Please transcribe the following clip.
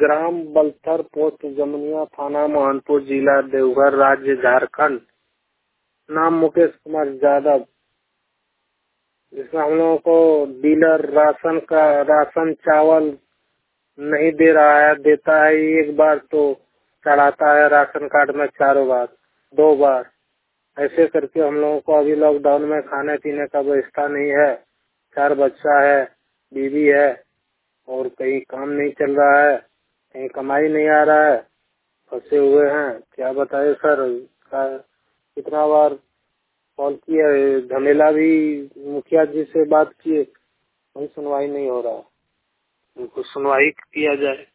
ग्राम Balthar, post Jamuniya, थाना मोहनपुर, जिला देवघर, राज्य झारखंड। नाम मुकेश कुमार यादव। जिसमें हम लोगों को डीलर राशन चावल नहीं दे रहा है, देता है एक बार तो चढ़ाता है राशन कार्ड में 4 बार 2 बार, ऐसे करके हम लोगों को अभी लॉकडाउन में खाने पीने का व्यवस्था नहीं है। 4 बच्चा है, बीवी है, और कहीं काम नहीं चल रहा है, कहीं कमाई नहीं आ रहा है, फंसे हुए हैं। क्या बताए सर, कितना बार कॉल किया, झमेला भी मुखिया जी से बात किए, कोई सुनवाई नहीं हो रहा। उनको सुनवाई किया जाए।